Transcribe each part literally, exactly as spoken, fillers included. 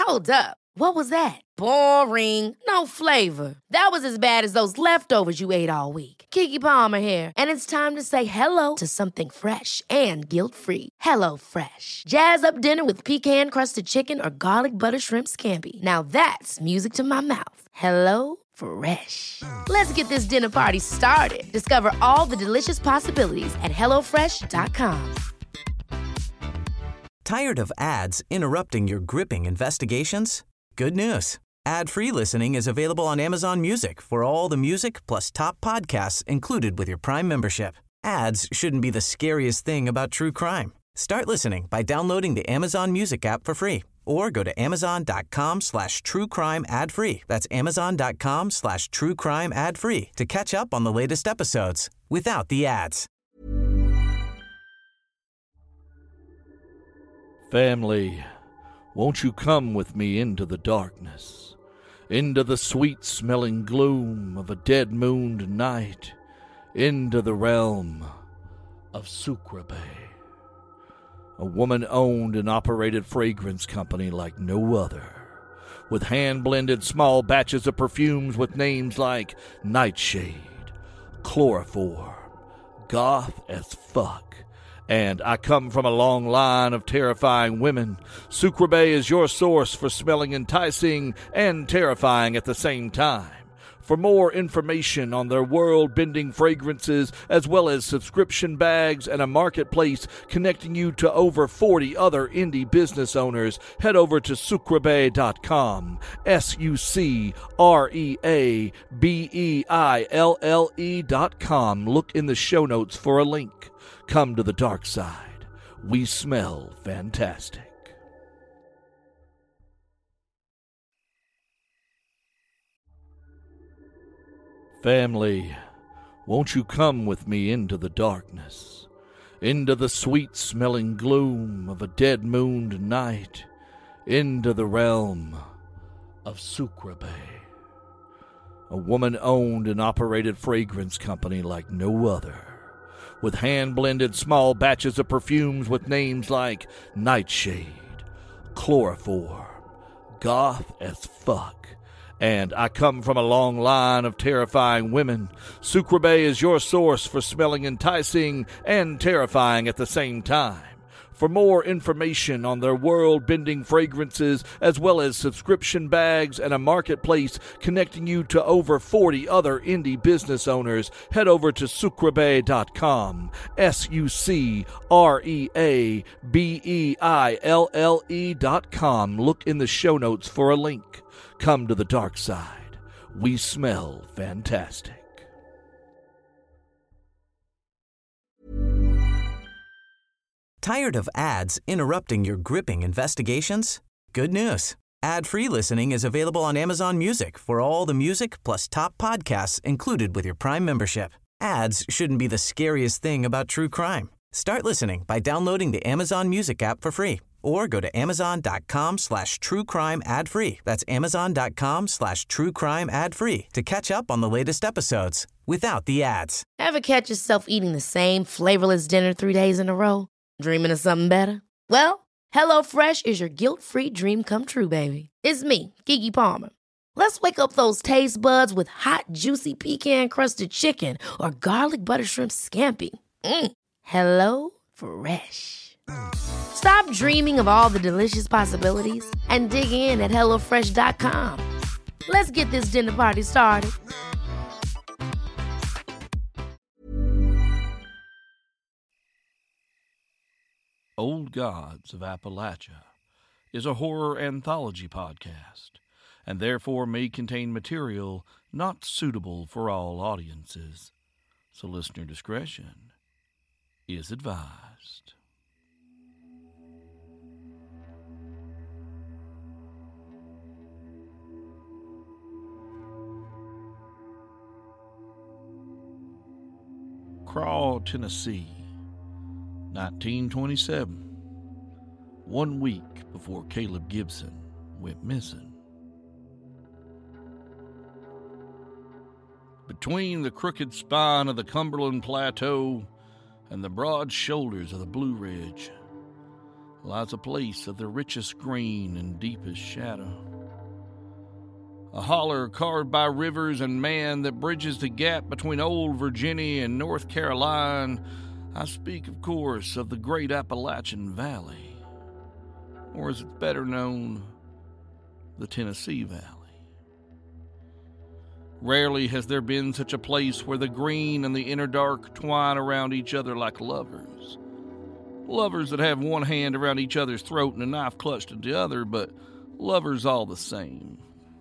Hold up. What was that? Boring. No flavor. That was as bad as those leftovers you ate all week. Keke Palmer here, and it's time to say hello to something fresh and guilt-free. Hello Fresh. Jazz up dinner with pecan-crusted chicken or garlic butter shrimp scampi. Now that's music to my mouth. Hello Fresh. Let's get this dinner party started. Discover all the delicious possibilities at hello fresh dot com. Tired of ads interrupting your gripping investigations? Good news. Ad-free listening is available on Amazon Music for all the music plus top podcasts included with your Prime membership. Ads shouldn't be the scariest thing about true crime. Start listening by downloading the Amazon Music app for free or go to amazon.com slash true crime ad free. That's amazon.com slash true crime ad free to catch up on the latest episodes without the ads. Family, won't you come with me into the darkness, into the sweet-smelling gloom of a dead-mooned night, into the realm of Sucreabeille, a woman-owned and operated fragrance company like no other, with hand-blended small batches of perfumes with names like Nightshade, Chloroform, Goth as Fuck, and I come from a long line of terrifying women. Sucreabeille is your source for smelling enticing and terrifying at the same time. For more information on their world-bending fragrances, as well as subscription bags and a marketplace connecting you to over forty other indie business owners, head over to sucreabeille dot com. S U C R E A B E I L L E dot com. Look in the show notes for a link. Come to the dark side. We smell fantastic. Family, won't you come with me into the darkness, into the sweet-smelling gloom of a dead-mooned night, into the realm of Sucreabeille, a woman-owned and operated fragrance company like no other, with hand-blended small batches of perfumes with names like Nightshade, Chloroform, Goth as Fuck, and I come from a long line of terrifying women. Sucreabeille is your source for smelling enticing and terrifying at the same time. For more information on their world-bending fragrances, as well as subscription bags and a marketplace connecting you to over forty other indie business owners, head over to sucreabeille dot com. S U C R E A B E I L L E dot com. Look in the show notes for a link. Come to the dark side. We smell fantastic. Tired of ads interrupting your gripping investigations? Good news. Ad-free listening is available on Amazon Music for all the music plus top podcasts included with your Prime membership. Ads shouldn't be the scariest thing about true crime. Start listening by downloading the Amazon Music app for free or go to amazon.com slash true crime ad free. That's amazon.com slash true crime ad free to catch up on the latest episodes without the ads. Ever catch yourself eating the same flavorless dinner three days in a row? Dreaming of something better? Well, HelloFresh is your guilt-free dream come true, baby. It's me, Keke Palmer. Let's wake up those taste buds with hot, juicy pecan-crusted chicken or garlic butter shrimp scampi. Mm. Hello Fresh. Stop dreaming of all the delicious possibilities and dig in at hello fresh dot com. Let's get this dinner party started. Old Gods of Appalachia is a horror anthology podcast, and therefore may contain material not suitable for all audiences, so listener discretion is advised. Craw, Tennessee, nineteen twenty-seven, one week before Caleb Gibson went missing. Between the crooked spine of the Cumberland Plateau and the broad shoulders of the Blue Ridge lies a place of the richest green and deepest shadow. A holler carved by rivers and man that bridges the gap between old Virginia and North Carolina. I speak, of course, of the great Appalachian Valley, or as it's better known, the Tennessee Valley. Rarely has there been such a place where the green and the inner dark twine around each other like lovers. Lovers that have one hand around each other's throat and a knife clutched in the other, but lovers all the same.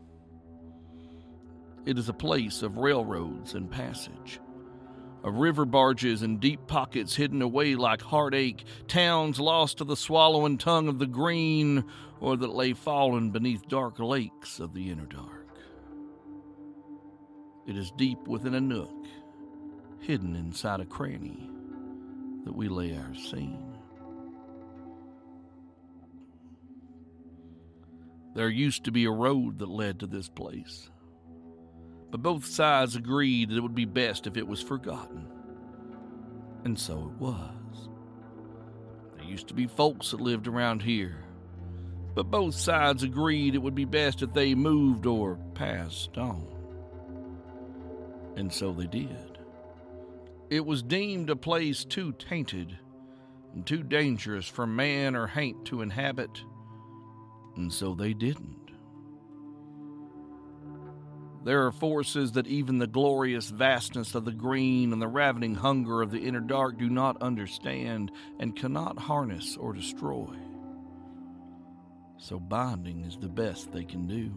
It is a place of railroads and passage, of river barges and deep pockets hidden away like heartache, towns lost to the swallowing tongue of the green, or that lay fallen beneath dark lakes of the inner dark. It is deep within a nook, hidden inside a cranny, that we lay our scene. There used to be a road that led to this place, but both sides agreed that it would be best if it was forgotten. And so it was. There used to be folks that lived around here, but both sides agreed it would be best if they moved or passed on. And so they did. It was deemed a place too tainted and too dangerous for man or haint to inhabit, and so they didn't. There are forces that even the glorious vastness of the green and the ravening hunger of the inner dark do not understand and cannot harness or destroy. So binding is the best they can do.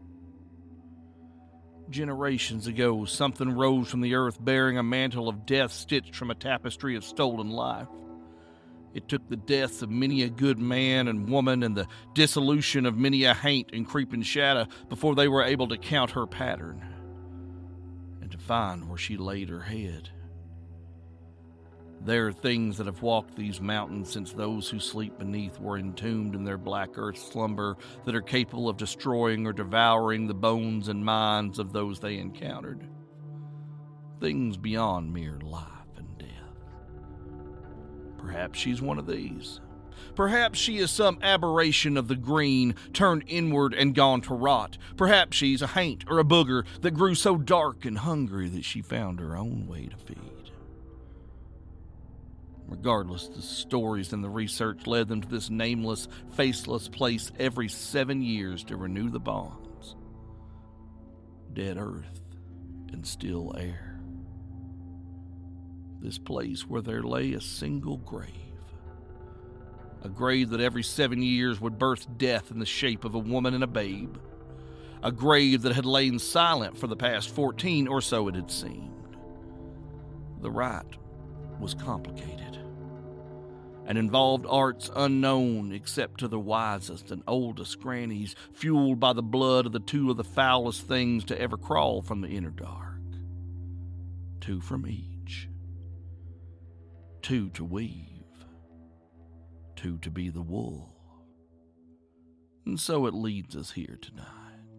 Generations ago, something rose from the earth bearing a mantle of death stitched from a tapestry of stolen life. It took the deaths of many a good man and woman and the dissolution of many a haint and creeping shadow before they were able to count her pattern and to find where she laid her head. There are things that have walked these mountains since those who sleep beneath were entombed in their black earth slumber that are capable of destroying or devouring the bones and minds of those they encountered. Things beyond mere life. Perhaps she's one of these. Perhaps she is some aberration of the green, turned inward and gone to rot. Perhaps she's a haint or a booger that grew so dark and hungry that she found her own way to feed. Regardless, the stories and the research led them to this nameless, faceless place every seven years to renew the bonds. Dead earth and still air. This place where there lay a single grave. A grave that every seven years would birth death in the shape of a woman and a babe. A grave that had lain silent for the past fourteen or so it had seemed. The rite was complicated and involved arts unknown except to the wisest and oldest grannies, fueled by the blood of the two of the foulest things to ever crawl from the inner dark. Two from each. Two to weave, two to be the wool. And so it leads us here tonight.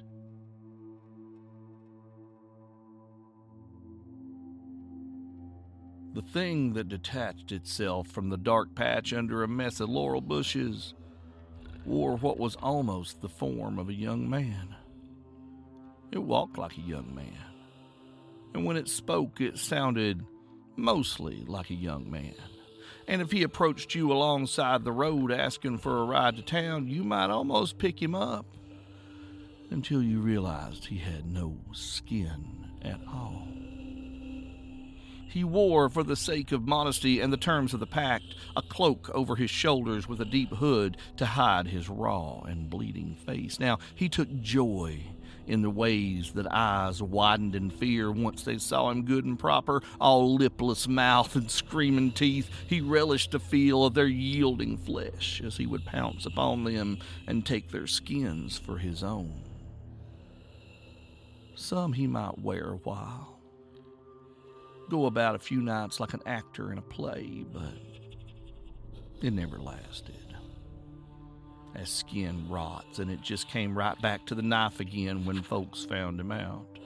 The thing that detached itself from the dark patch under a mess of laurel bushes wore what was almost the form of a young man. It walked like a young man, and when it spoke, it sounded mostly like a young man. And if he approached you alongside the road asking for a ride to town, you might almost pick him up until you realized he had no skin at all. He wore, for the sake of modesty and the terms of the pact, a cloak over his shoulders with a deep hood to hide his raw and bleeding face. Now, he took joy in the ways that eyes widened in fear once they saw him good and proper, all lipless mouth and screaming teeth. He relished the feel of their yielding flesh as he would pounce upon them and take their skins for his own. Some he might wear a while, go about a few nights like an actor in a play, but it never lasted. As skin rots, and it just came right back to the knife again when folks found him out.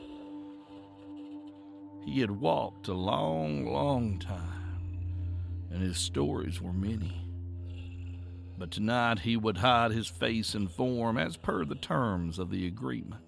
He had walked a long, long time, and his stories were many. but tonight he would hide his face and form as per the terms of the agreement.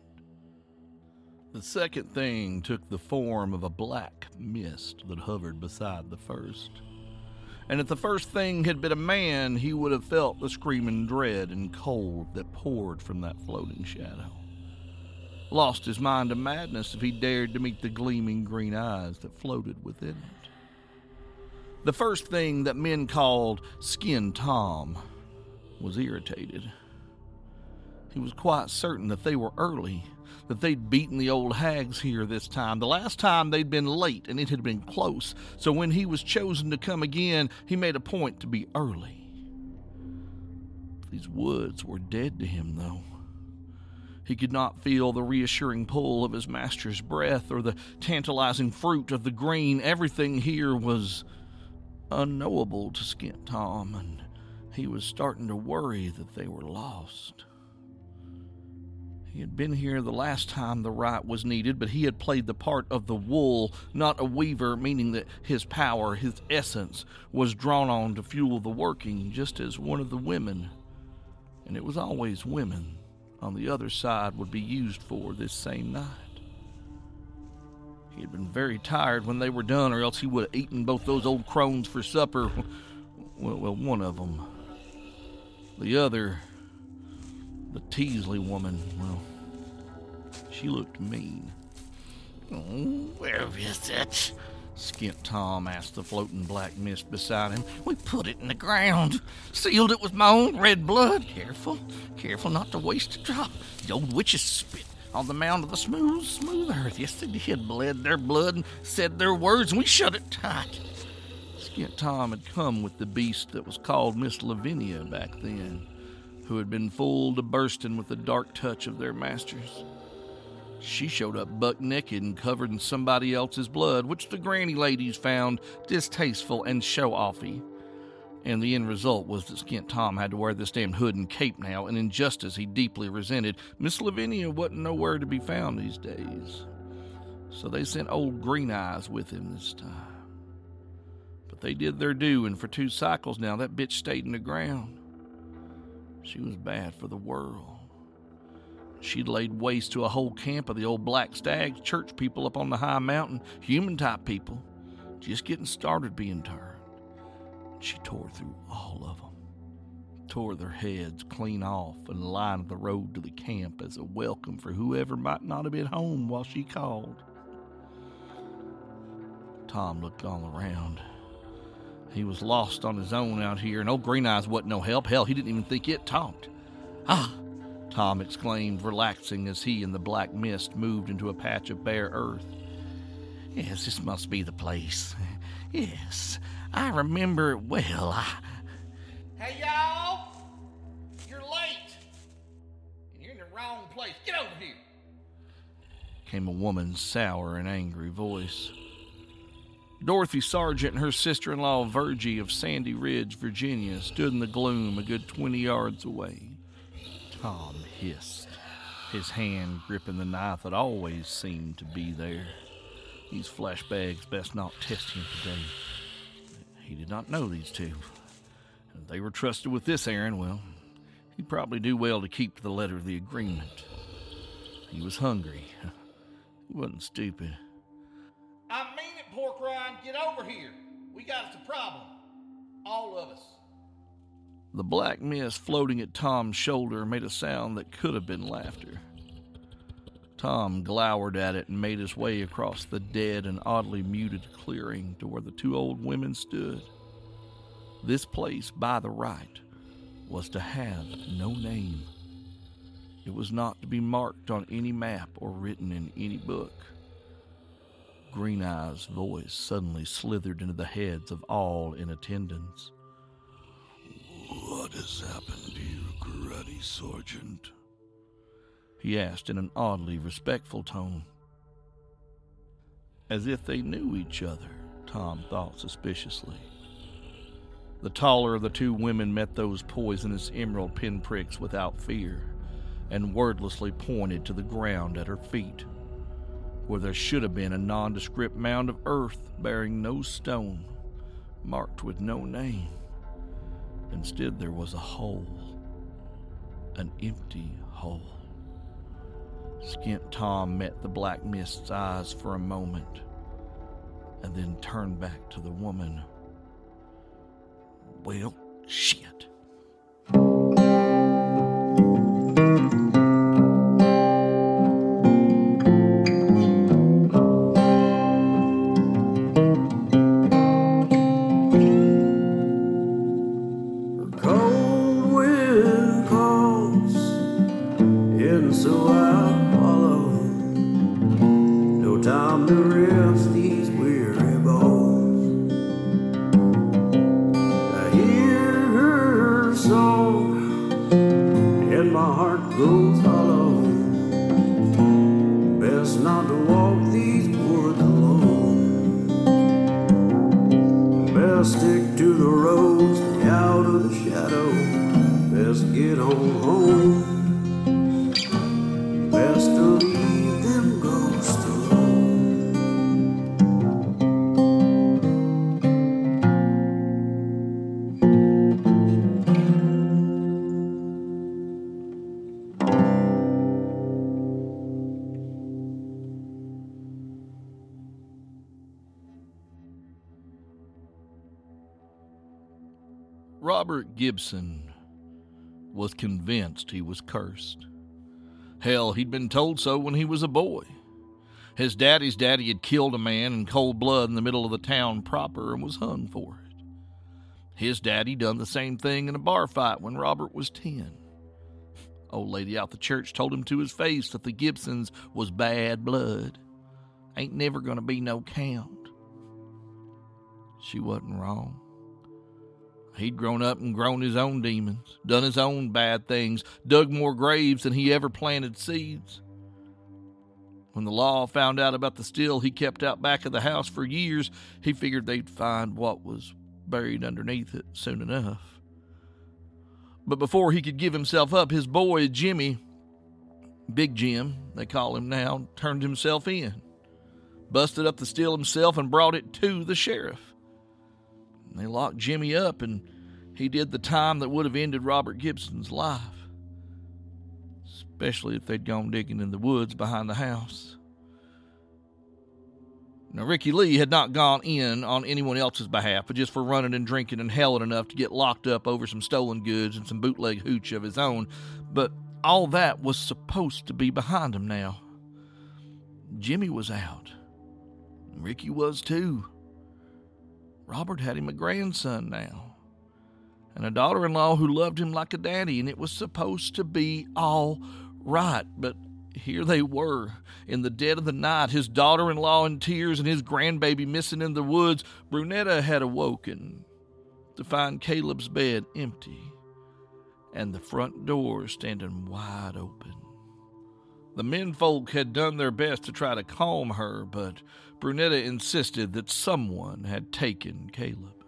The second thing took the form of a black mist that hovered beside the first. And if the first thing had been a man, he would have felt the screaming dread and cold that poured from that floating shadow. Lost his mind to madness if he dared to meet the gleaming green eyes that floated within it. The first thing that men called Skin Tom was irritated. He was quite certain that they were early, that they'd beaten the old hags here this time. The last time they'd been late, and it had been close, so when he was chosen to come again, he made a point to be early. These woods were dead to him, though. He could not feel the reassuring pull of his master's breath or the tantalizing fruit of the green. Everything here was unknowable to Skin Tom, and he was starting to worry that they were lost. He had been here the last time the rite was needed, but he had played the part of the wool, not a weaver, meaning that his power, his essence, was drawn on to fuel the working, just as one of the women, and it was always women, on the other side would be used for this same night. He had been very tired when they were done, or else he would have eaten both those old crones for supper. Well, well, one of them. The other, the Teasley woman, well, she looked mean. Oh, where is it? Skint Tom asked the floating black mist beside him. We put it in the ground, sealed it with my own red blood. Careful, careful not to waste a drop. The old witches spit on the mound of the smooth, smooth earth. Yes, they did. Bled their blood and said their words, and we shut it tight. Skint Tom had come with the beast that was called Miss Lavinia back then, who had been full to bursting with the dark touch of their masters. She showed up buck-naked and covered in somebody else's blood, which the granny ladies found distasteful and show-offy. And the end result was that Skint Tom had to wear this damn hood and cape now, an injustice he deeply resented. Miss Lavinia wasn't nowhere to be found these days, so they sent old Green Eyes with him this time. But they did their due, and for two cycles now, that bitch stayed in the ground. She was bad for the world. She'd laid waste to a whole camp of the old Black Stags, church people up on the high mountain, human-type people, just getting started being turned. She tore through all of them, tore their heads clean off and lined the road to the camp as a welcome for whoever might not have been home while she called. Tom looked all around. He was lost on his own out here, and old Green Eyes wasn't no help. Hell, he didn't even think it talked. Ah! Tom exclaimed, relaxing as he and the black mist moved into a patch of bare earth. Yes, this must be the place. Yes, I remember it well. I... Hey, y'all! You're late. You're in the wrong place. Get over here. Came a woman's sour and angry voice. Dorothy Sargent and her sister-in-law Virgie of Sandy Ridge, Virginia, stood in the gloom a good twenty yards away. Tom hissed, his hand gripping the knife that always seemed to be there. These flashbags best not test him today. He did not know these two. If they were trusted with this errand, well, he'd probably do well to keep to the letter of the agreement. He was hungry. He wasn't stupid. I mean it, Pork Rind. Get over here. We got us a problem. All of us. The black mist floating at Tom's shoulder made a sound that could have been laughter. Tom glowered at it and made his way across the dead and oddly muted clearing to where the two old women stood. This place, by the right, was to have no name. It was not to be marked on any map or written in any book. Green Eyes' voice suddenly slithered into the heads of all in attendance. What has happened to you, Gruddy Sargent? He asked in an oddly respectful tone. As if they knew each other, Tom thought suspiciously. The taller of the two women met those poisonous emerald pinpricks without fear, and wordlessly pointed to the ground at her feet, where there should have been a nondescript mound of earth bearing no stone, marked with no name. Instead, there was a hole, an empty hole. Skint Tom met the black mist's eyes for a moment and then turned back to the woman. Well, shit. Robert Gibson was convinced he was cursed. Hell, he'd been told so when he was a boy. His daddy's daddy had killed a man in cold blood in the middle of the town proper and was hung for it. His daddy done the same thing in a bar fight when Robert was ten. Old lady out the church told him to his face that the Gibsons was bad blood. Ain't never gonna be no count. She wasn't wrong. He'd grown up and grown his own demons, done his own bad things, dug more graves than he ever planted seeds. When the law found out about the still he kept out back of the house for years, he figured they'd find what was buried underneath it soon enough. But before he could give himself up, his boy, Jimmy, Big Jim, they call him now, turned himself in, busted up the still himself and brought it to the sheriff. They locked Jimmy up, and he did the time that would have ended Robert Gibson's life, especially if they'd gone digging in the woods behind the house. Now, Ricky Lee had not gone in on anyone else's behalf, but just for running and drinking and helling enough to get locked up over some stolen goods and some bootleg hooch of his own. But all that was supposed to be behind him now. Jimmy was out. Ricky was too. Robert had him a grandson now, and a daughter-in-law who loved him like a daddy, and it was supposed to be all right. But here they were, in the dead of the night, his daughter-in-law in tears and his grandbaby missing in the woods. Brunetta had awoken to find Caleb's bed empty and the front door standing wide open. The menfolk had done their best to try to calm her, but Brunetta insisted that someone had taken Caleb.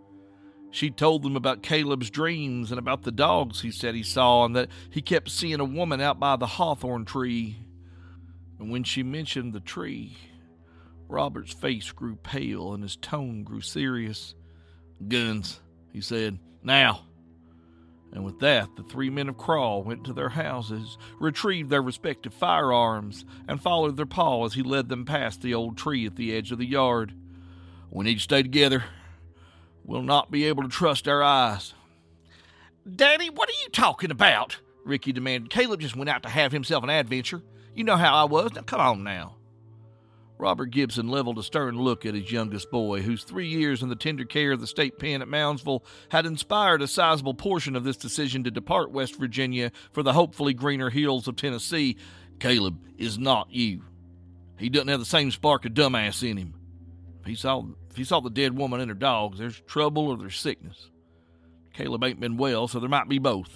She told them about Caleb's dreams and about the dogs he said he saw, and that he kept seeing a woman out by the hawthorn tree. And when she mentioned the tree, Robert's face grew pale and his tone grew serious. "Guns," he said. "Now." And with that, the three men of Crawl went to their houses, retrieved their respective firearms, and followed their pa as he led them past the old tree at the edge of the yard. "We need to stay together. We'll not be able to trust our eyes." "Daddy, what are you talking about?" Ricky demanded. "Caleb just went out to have himself an adventure. You know how I was. Now, come on now." Robert Gibson leveled a stern look at his youngest boy, whose three years in the tender care of the state pen at Moundsville had inspired a sizable portion of this decision to depart West Virginia for the hopefully greener hills of Tennessee. "Caleb is not you. He doesn't have the same spark of dumbass in him. If he saw, if he saw the dead woman and her dogs, there's trouble or there's sickness. Caleb ain't been well, so there might be both.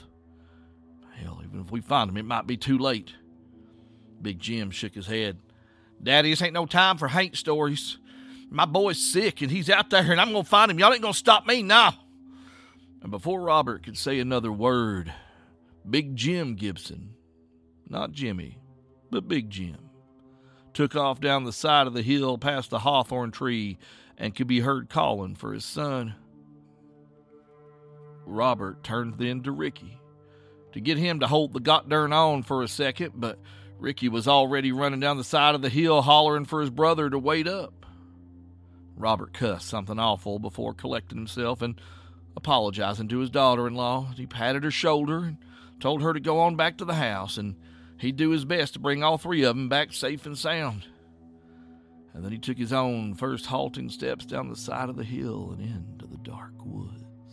Hell, even if we find him, it might be too late." Big Jim shook his head. "Daddy, this ain't no time for hate stories. My boy's sick, and he's out there, and I'm going to find him. Y'all ain't going to stop me now." And before Robert could say another word, Big Jim Gibson, not Jimmy, but Big Jim, took off down the side of the hill past the hawthorn tree and could be heard calling for his son. Robert turned then to Ricky to get him to hold the goddamn on for a second, but Ricky was already running down the side of the hill hollering for his brother to wait up. Robert cussed something awful before collecting himself and apologizing to his daughter-in-law. He patted her shoulder and told her to go on back to the house, and he'd do his best to bring all three of them back safe and sound. And then he took his own first halting steps down the side of the hill and into the dark woods.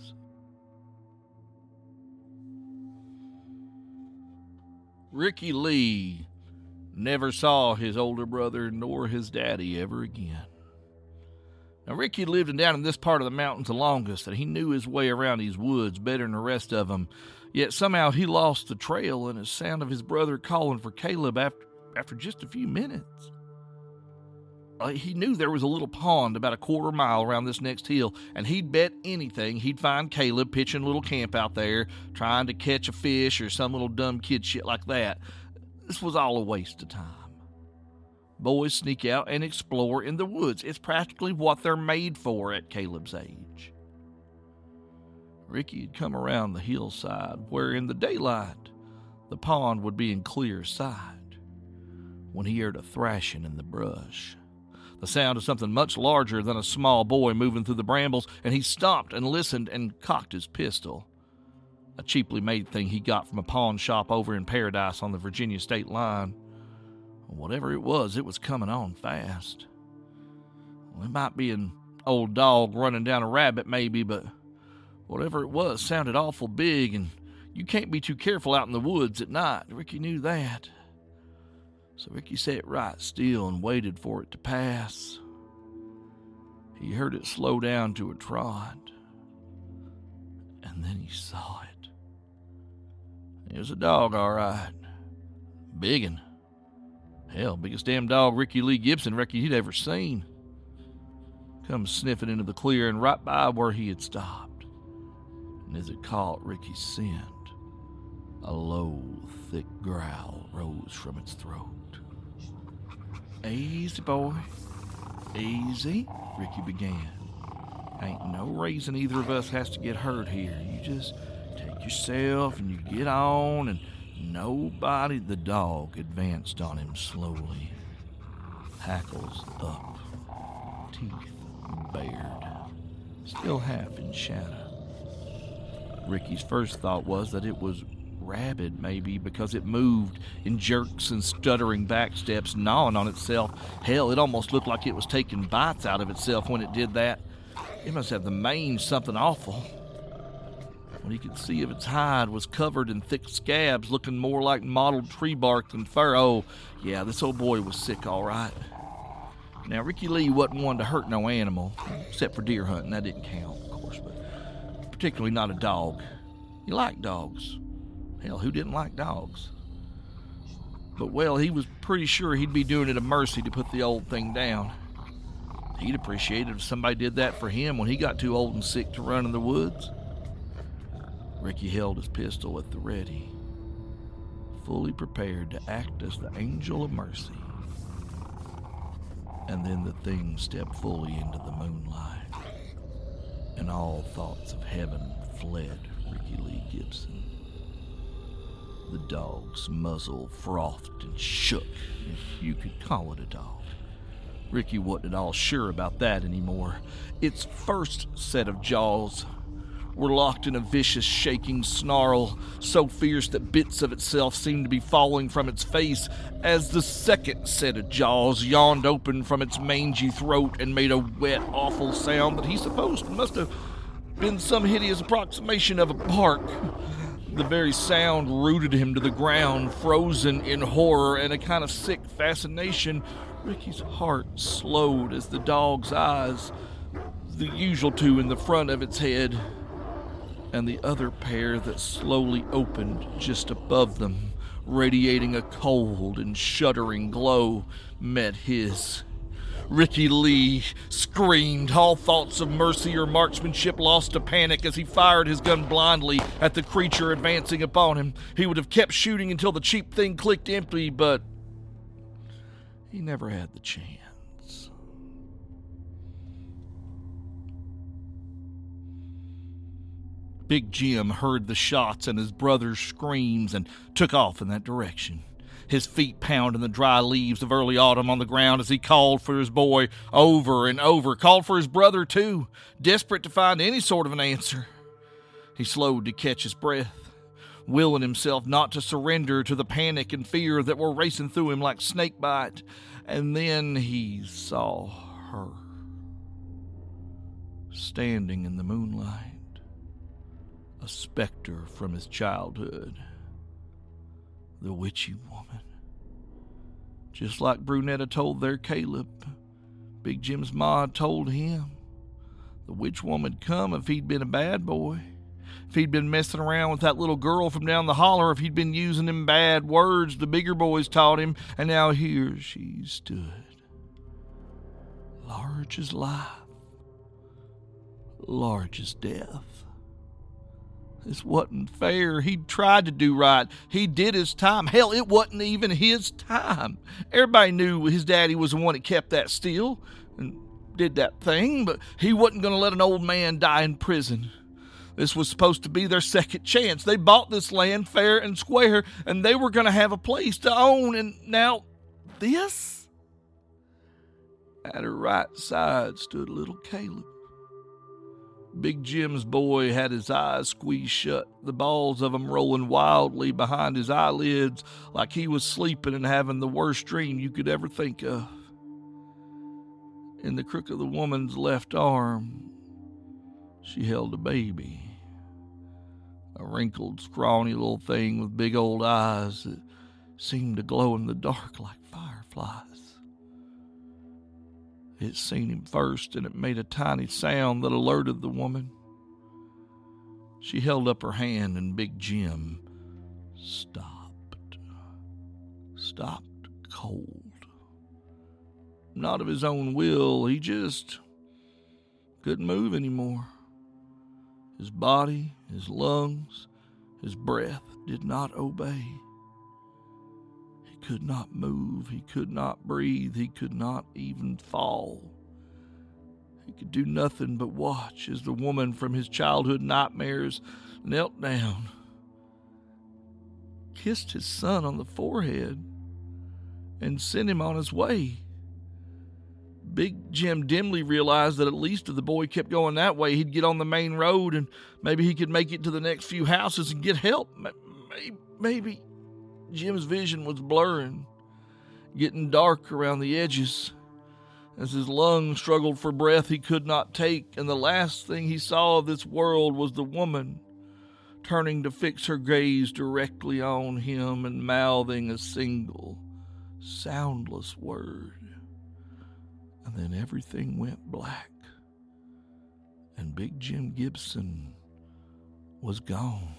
Ricky Lee never saw his older brother nor his daddy ever again. Now, Ricky lived down in this part of the mountains the longest, and he knew his way around these woods better than the rest of them. Yet somehow he lost the trail and the sound of his brother calling for Caleb after, after just a few minutes. Uh, he knew there was a little pond about a quarter mile around this next hill, and he'd bet anything he'd find Caleb pitching a little camp out there, trying to catch a fish or some little dumb kid shit like that. This was all a waste of time. Boys sneak out and explore in the woods. It's practically what they're made for at Caleb's age. Ricky had come around the hillside where in the daylight the pond would be in clear sight when he heard a thrashing in the brush. The sound of something much larger than a small boy moving through the brambles, and he stopped and listened and cocked his pistol. A cheaply made thing he got from a pawn shop over in Paradise on the Virginia state line. Whatever it was, it was coming on fast. Well, it might be an old dog running down a rabbit maybe, but whatever it was sounded awful big, and you can't be too careful out in the woods at night. Ricky knew that. So Ricky sat right still and waited for it to pass. He heard it slow down to a trot, and then he saw it. It was a dog, all right. Biggin'. Hell, biggest damn dog Ricky Lee Gibson reckoned he'd ever seen. Come sniffing into the clearing right by where he had stopped. And as it caught Ricky's scent, a low, thick growl rose from its throat. Easy, boy. Easy, Ricky began. Ain't no reason either of us has to get hurt here. You just take yourself and you get on, and nobody. The dog advanced on him slowly, hackles up, teeth bared, still half in shadow. Ricky's first thought was that it was rabid, maybe, because it moved in jerks and stuttering back steps, gnawing on itself. Hell, it almost looked like it was taking bites out of itself when it did that. It must have the mange something awful. What he could see of its hide was covered in thick scabs, looking more like mottled tree bark than fur. Oh, yeah, this old boy was sick, all right. Now, Ricky Lee wasn't one to hurt no animal, except for deer hunting. That didn't count, of course, but particularly not a dog. He liked dogs. Hell, who didn't like dogs? But, well, he was pretty sure he'd be doing it a mercy to put the old thing down. He'd appreciate it if somebody did that for him when he got too old and sick to run in the woods. Ricky held his pistol at the ready, fully prepared to act as the angel of mercy. And then the thing stepped fully into the moonlight, and all thoughts of heaven fled Ricky Lee Gibson. The dog's muzzle frothed and shook, if you could call it a dog. Ricky wasn't at all sure about that anymore. Its first set of jaws were locked in a vicious, shaking snarl, so fierce that bits of itself seemed to be falling from its face, as the second set of jaws yawned open from its mangy throat and made a wet, awful sound that he supposed must have been some hideous approximation of a bark. The very sound rooted him to the ground, frozen in horror and a kind of sick fascination. Ricky's heart slowed as the dog's eyes, the usual two in the front of its head, and the other pair that slowly opened just above them, radiating a cold and shuddering glow, met his. Ricky Lee screamed, all thoughts of mercy or marksmanship lost to panic as he fired his gun blindly at the creature advancing upon him. He would have kept shooting until the cheap thing clicked empty, but he never had the chance. Big Jim heard the shots and his brother's screams and took off in that direction, his feet pounding the dry leaves of early autumn on the ground as he called for his boy over and over, called for his brother too, desperate to find any sort of an answer. He slowed to catch his breath, willing himself not to surrender to the panic and fear that were racing through him like snakebite, and then he saw her, standing in the moonlight, a specter from his childhood, the witchy woman. Just like Brunetta told their Caleb, Big Jim's ma told him the witch woman'd come if he'd been a bad boy, if he'd been messing around with that little girl from down the holler, if he'd been using them bad words the bigger boys taught him, and now here she stood, large as life, large as death. This wasn't fair. He'd tried to do right. He did his time. Hell, it wasn't even his time. Everybody knew his daddy was the one that kept that still and did that thing, but he wasn't going to let an old man die in prison. This was supposed to be their second chance. They bought this land fair and square, and they were going to have a place to own, and now this? At her right side stood little Caleb. Big Jim's boy had his eyes squeezed shut, the balls of 'em rolling wildly behind his eyelids like he was sleeping and having the worst dream you could ever think of. In the crook of the woman's left arm, she held a baby, a wrinkled, scrawny little thing with big old eyes that seemed to glow in the dark like fireflies. It seen him first, and it made a tiny sound that alerted the woman. She held up her hand, and Big Jim stopped. Stopped cold. Not of his own will, he just couldn't move anymore. His body, his lungs, his breath did not obey. He could not move, he could not breathe, he could not even fall. He could do nothing but watch as the woman from his childhood nightmares knelt down, kissed his son on the forehead, and sent him on his way. Big Jim dimly realized that at least if the boy kept going that way, he'd get on the main road and maybe he could make it to the next few houses and get help. Maybe, maybe. Jim's vision was blurring, getting dark around the edges. As his lungs struggled for breath he could not take, and the last thing he saw of this world was the woman turning to fix her gaze directly on him and mouthing a single, soundless word. And then everything went black, and Big Jim Gibson was gone.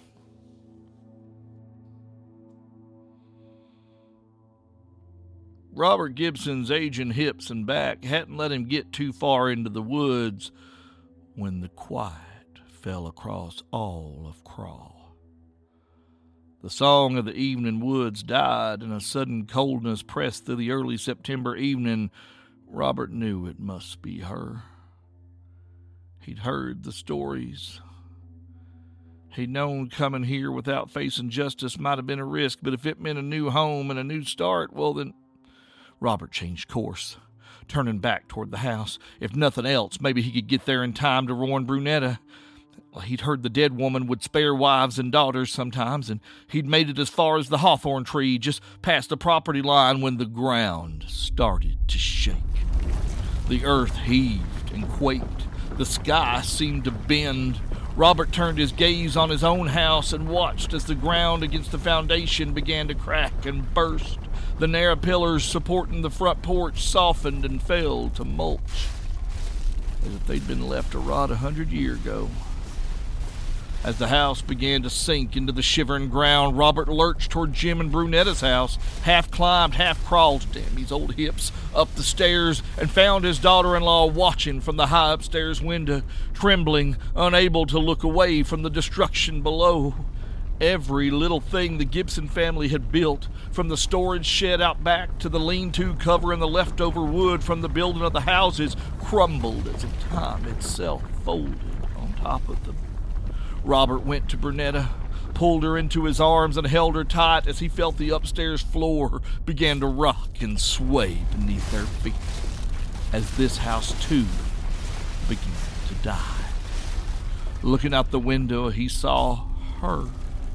Robert Gibson's aging hips and back hadn't let him get too far into the woods when the quiet fell across all of Craw. The song of the evening woods died, and a sudden coldness pressed through the early September evening. Robert knew it must be her. He'd heard the stories. He'd known coming here without facing justice might have been a risk, but if it meant a new home and a new start, well then, Robert changed course, turning back toward the house. If nothing else, maybe he could get there in time to warn Brunetta. He'd heard the dead woman would spare wives and daughters sometimes, and he'd made it as far as the hawthorn tree, just past the property line, when the ground started to shake. The earth heaved and quaked. The sky seemed to bend. Robert turned his gaze on his own house and watched as the ground against the foundation began to crack and burst. The narrow pillars supporting the front porch softened and fell to mulch, as if they'd been left to rot a hundred years ago. As the house began to sink into the shivering ground, Robert lurched toward Jim and Brunetta's house, half climbed, half crawled, damn his old hips, up the stairs, and found his daughter-in-law watching from the high upstairs window, trembling, unable to look away from the destruction below. Every little thing the Gibson family had built, from the storage shed out back to the lean-to covering the leftover wood from the building of the houses, crumbled as if time itself folded on top of them. Robert went to Brunetta, pulled her into his arms, and held her tight as he felt the upstairs floor begin to rock and sway beneath their feet, as this house, too, began to die. Looking out the window, he saw her.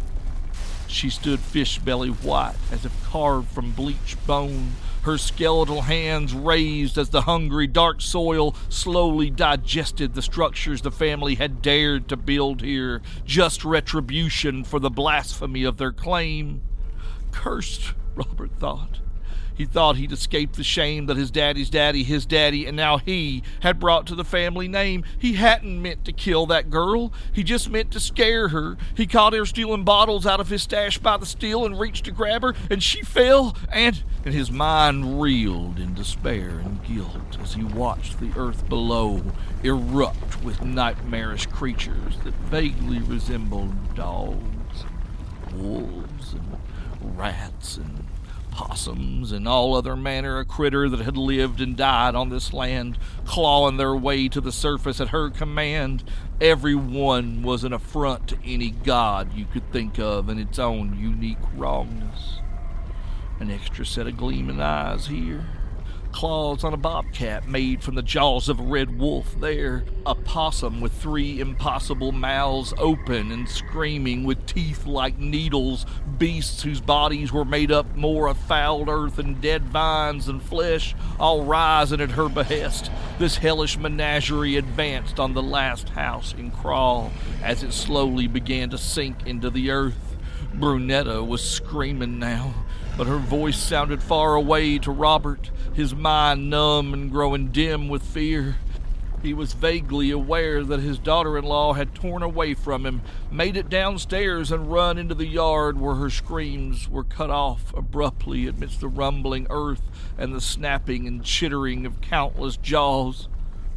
She stood fish-belly white, as if carved from bleached bone, her skeletal hands raised as the hungry, dark soil slowly digested the structures the family had dared to build here, just retribution for the blasphemy of their claim. Cursed, Robert thought. He thought he'd escaped the shame that his daddy's daddy, his daddy, and now he had brought to the family name. He hadn't meant to kill that girl. He just meant to scare her. He caught her stealing bottles out of his stash by the steel and reached to grab her, and she fell, and, and his mind reeled in despair and guilt as he watched the earth below erupt with nightmarish creatures that vaguely resembled dogs, wolves, and rats, and possums, and all other manner of critter that had lived and died on this land, clawing their way to the surface at her command. Every one was an affront to any god you could think of in its own unique wrongness. An extra set of gleaming eyes here, claws on a bobcat made from the jaws of a red wolf there, a possum with three impossible mouths open and screaming with teeth like needles, beasts whose bodies were made up more of fouled earth and dead vines than flesh, all rising at her behest. This hellish menagerie advanced on the last house in Crawl as it slowly began to sink into the earth. Brunetta was screaming now, but her voice sounded far away to Robert, his mind numb and growing dim with fear. He was vaguely aware that his daughter-in-law had torn away from him, made it downstairs, and run into the yard where her screams were cut off abruptly amidst the rumbling earth and the snapping and chittering of countless jaws.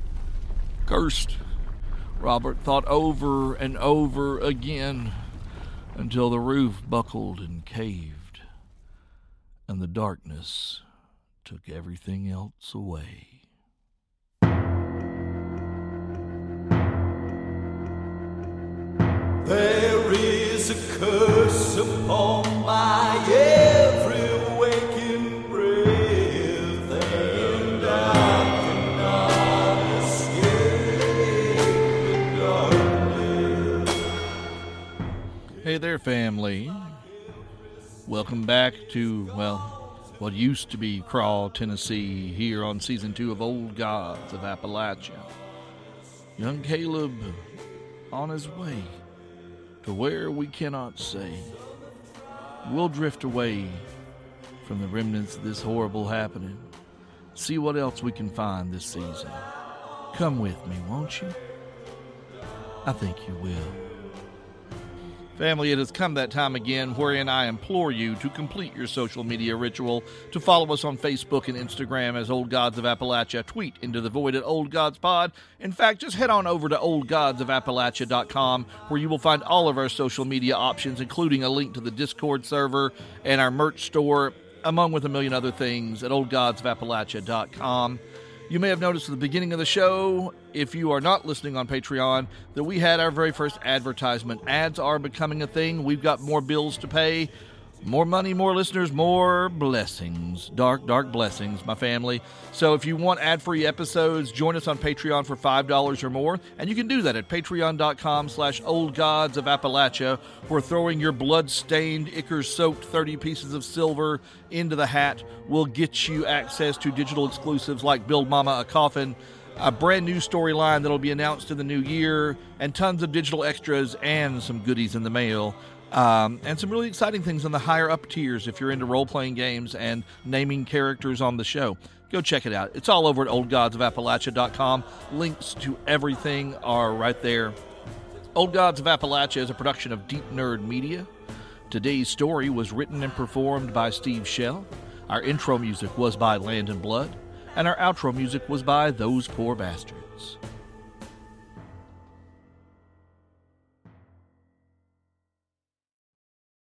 Cursed, Robert thought over and over again, until the roof buckled and caved, and the darkness took everything else away. There is a curse upon my every waking breath, and I cannot escape the darkness. Hey there, family. Welcome back to, well, what used to be Crawl, Tennessee, here on Season two of Old Gods of Appalachia. Young Caleb on his way to where we cannot say. We'll drift away from the remnants of this horrible happening, see what else we can find this season. Come with me, won't you? I think you will. Family, it has come that time again wherein I implore you to complete your social media ritual, to follow us on Facebook and Instagram as Old Gods of Appalachia, tweet into the void at Old Gods Pod. In fact, just head on over to old gods of appalachia dot com, where you will find all of our social media options, including a link to the Discord server and our merch store, among with a million other things at old gods of appalachia dot com. You may have noticed at the beginning of the show, if you are not listening on Patreon, that we had our very first advertisement. Ads are becoming a thing. We've got more bills to pay. More money, more listeners, more blessings. Dark, dark blessings, my family. So if you want ad-free episodes, join us on Patreon for five dollars or more. And you can do that at patreon.com slash Old Gods of Appalachia, where throwing your blood-stained, ichor-soaked thirty pieces of silver into the hat will get you access to digital exclusives like Build Mama a Coffin, a brand new storyline that'll be announced in the new year, and tons of digital extras and some goodies in the mail. Um, and some really exciting things in the higher up tiers if you're into role-playing games and naming characters on the show. Go check it out. It's all over at old gods of appalachia dot com. Links to everything are right there. Old Gods of Appalachia is a production of Deep Nerd Media. Today's story was written and performed by Steve Shell. Our intro music was by Land and Blood. And our outro music was by Those Poor Bastards.